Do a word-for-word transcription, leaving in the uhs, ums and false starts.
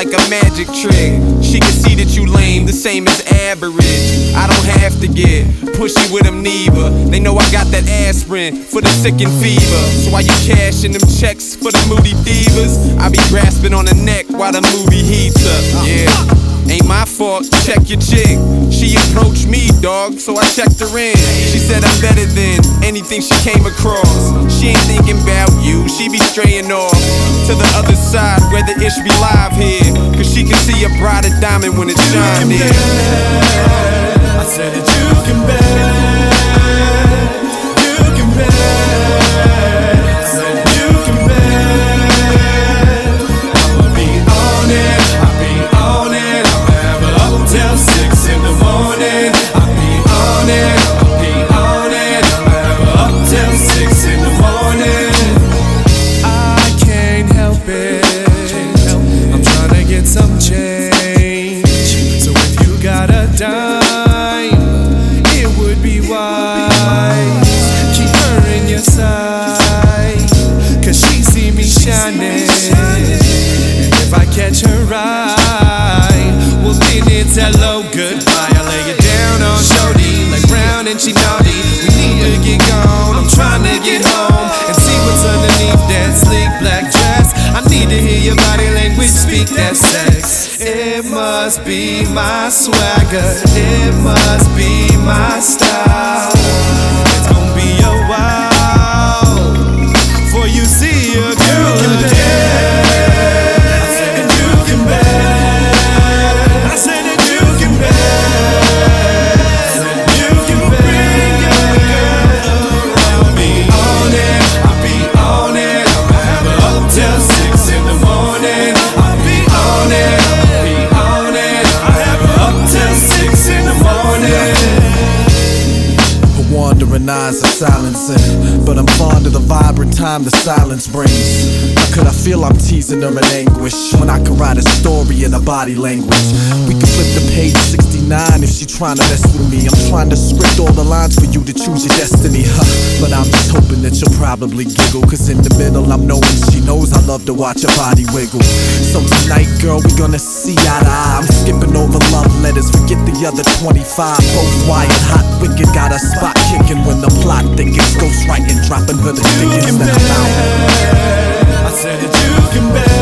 like a magic trick. She can see that you lame, the same as average. I don't have to get pushy with them neither. They know I got that aspirin for the sick and fever. So why you cashing them checks for the moody divas? I be grasping on the neck while the movie heats up. Yeah, ain't my fault, check your chick. She approached me, dog, so I checked her in. She said I'm better than anything she came across. She ain't thinking about you, she be straying off to the other side where the ish be live here. Cause she can see a brighter diamond when it's shining. I said that you can bet, you can bet. I said you can bet. I'ma be on it, I'll be on it. I'ma have her up till six in the morning. I'll be on it, I'll be on it. I'ma have her up till six in the morning. I can't help it, I'm trying to get some change. So if you got a dime, it would be wise, keep her in your sight, cause she see me shining. And if I catch her right, well then it's hello, goodbye. I lay it down on shorty, like Brown and she naughty. We need to get gone, I'm trying to get home and see what's underneath that sleek black dress. I need to hear your body language speak that sex. It must be my swagger, it must be my style. It's gonna be a while before you see a girl again. I said that you can bet, I said that you can bet, I said you can bring your girl. I'll be on it, I'll be on it. I'ma have her up till six in the morning. I'll be on it, I'll be on it. I'll have her up till six in the morning. Her wandering eyes are silencing, but I'm fond of the vibrant time the silence brings. How could I feel I'm teasing her in anguish when I can write a story in her body language? We can flip the page sixty-nine if she trying to mess with me. I'm trying to script all the lines for you to choose your destiny, huh? But I'm just hoping that you'll probably giggle, cause in the middle I'm knowing she knows I love to watch her body wiggle. So tonight, girl, we gonna see eye to eye. I'm skipping over love letters, forget the other twenty-five. Both wired, hot, wicked, got a spot kicking when the plot thickens. Ghostwriting, dropping her the tickets that I'm out. I said that you can bet.